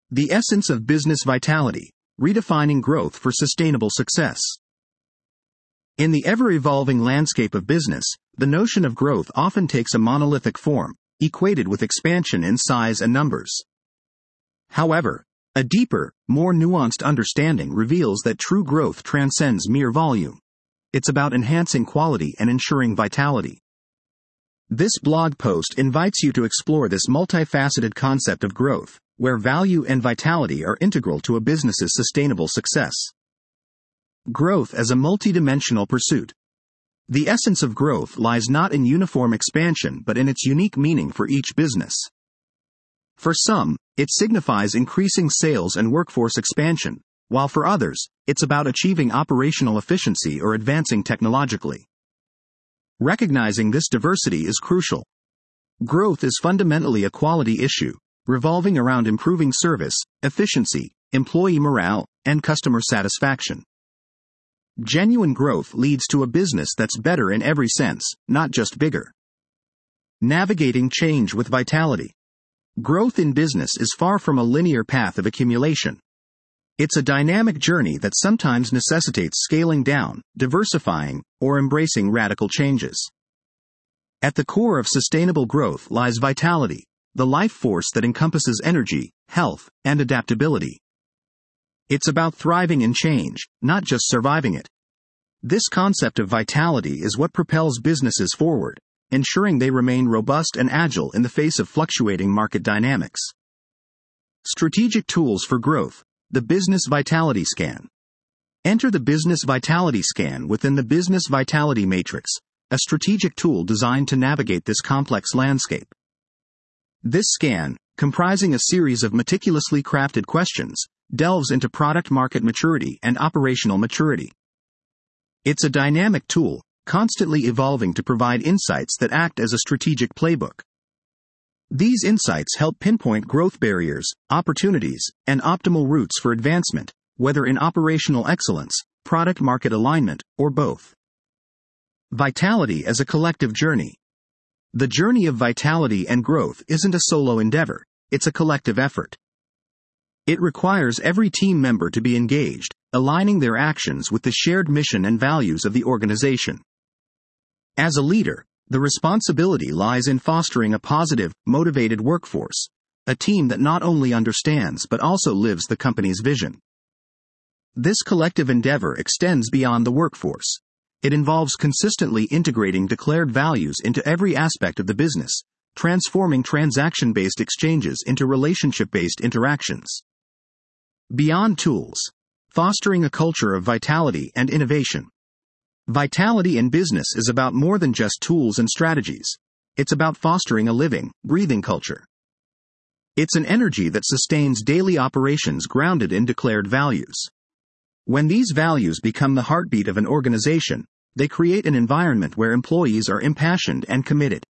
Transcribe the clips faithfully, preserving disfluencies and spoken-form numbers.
The essence of business vitality, redefining growth for sustainable success. In the ever-evolving landscape of business, the notion of growth often takes a monolithic form, equated with expansion in size and numbers. However, a deeper, more nuanced understanding reveals that true growth transcends mere volume. It's about enhancing quality and ensuring vitality. This blog post invites you to explore this multifaceted concept of growth, where value and vitality are integral to a business's sustainable success. Growth as a multidimensional pursuit. The essence of growth lies not in uniform expansion but in its unique meaning for each business. For some, it signifies increasing sales and workforce expansion, while for others, it's about achieving operational efficiency or advancing technologically. Recognizing this diversity is crucial. Growth is fundamentally a quality issue, revolving around improving service, efficiency, employee morale, and customer satisfaction. Genuine growth leads to a business that's better in every sense, not just bigger. Navigating change with vitality. Growth in business is far from a linear path of accumulation. It's a dynamic journey that sometimes necessitates scaling down, diversifying, or embracing radical changes. At the core of sustainable growth lies vitality, the life force that encompasses energy, health, and adaptability. It's about thriving in change, not just surviving it. This concept of vitality is what propels businesses forward, ensuring they remain robust and agile in the face of fluctuating market dynamics. Strategic tools for growth. The Business Vitality Scan. Enter the Business Vitality Scan within the Business Vitality Matrix, a strategic tool designed to navigate this complex landscape. This scan, comprising a series of meticulously crafted questions, delves into product market maturity and operational maturity. It's a dynamic tool, constantly evolving to provide insights that act as a strategic playbook. These insights help pinpoint growth barriers, opportunities, and optimal routes for advancement, whether in operational excellence, product market alignment, or both. Vitality as a collective journey. The journey of vitality and growth isn't a solo endeavor, it's a collective effort. It requires every team member to be engaged, aligning their actions with the shared mission and values of the organization. As a leader, the responsibility lies in fostering a positive, motivated workforce, a team that not only understands but also lives the company's vision. This collective endeavor extends beyond the workforce. It involves consistently integrating declared values into every aspect of the business, transforming transaction-based exchanges into relationship-based interactions. Beyond tools. Fostering a culture of vitality and innovation. Vitality in business is about more than just tools and strategies. It's about fostering a living, breathing culture. It's an energy that sustains daily operations grounded in declared values. When these values become the heartbeat of an organization, they create an environment where employees are impassioned and committed.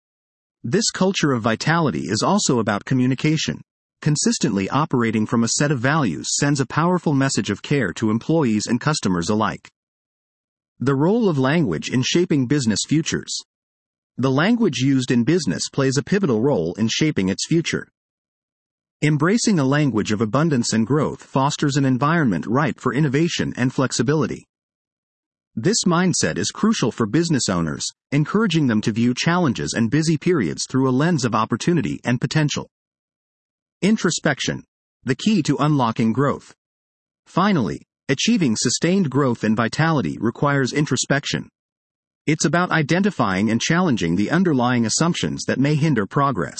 This culture of vitality is also about communication. Consistently operating from a set of values sends a powerful message of care to employees and customers alike. The role of language in shaping business futures. The language used in business plays a pivotal role in shaping its future. Embracing a language of abundance and growth fosters an environment ripe for innovation and flexibility. This mindset is crucial for business owners, encouraging them to view challenges and busy periods through a lens of opportunity and potential. Introspection. The key to unlocking growth. Finally, achieving sustained growth and vitality requires introspection. It's about identifying and challenging the underlying assumptions that may hinder progress.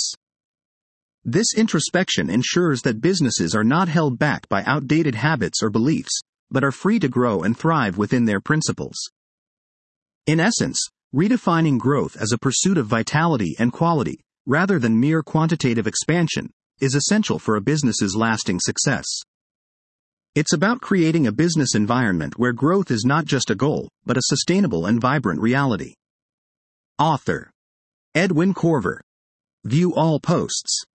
This introspection ensures that businesses are not held back by outdated habits or beliefs, but are free to grow and thrive within their principles. In essence, redefining growth as a pursuit of vitality and quality, rather than mere quantitative expansion, is essential for a business's lasting success. It's about creating a business environment where growth is not just a goal, but a sustainable and vibrant reality. Author. Edwin Corver. View all posts.